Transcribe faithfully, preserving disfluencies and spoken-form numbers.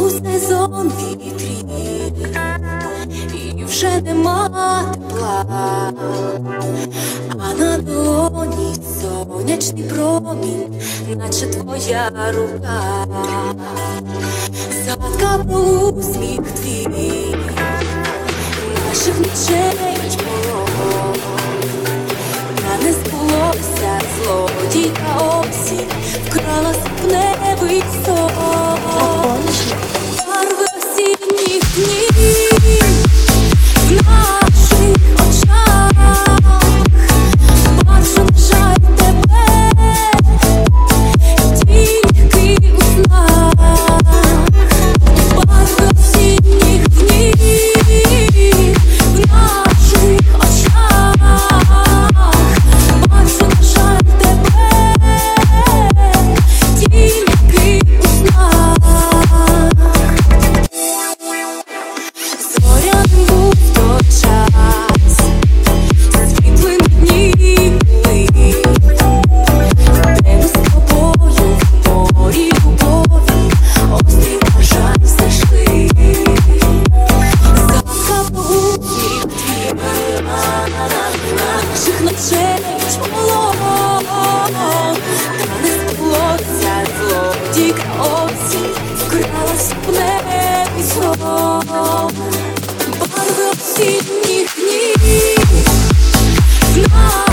у сезон вітрів, і вже нема тепла, а на долоні сонячний промінь, наче твоя рука. Згадка про усміх твій, наших ночей полон, та не збулося злодійка осінь, вкрала сукневий сон. Барви осінніх днів в наших очах, бачу, на жаль, тебе тільки у снах. Барви осінніх днів в наших очах, бачу, на жаль, тебе тільки у снах. Зоряним був той час, світлим дні були, де ми з тобою в морі любові острів бажань знайшли. Згадка про усміх твій, наших ночей полон, та не збулося злодійка осінь, вкрала сукневий сон. Барви осінніх днів в нас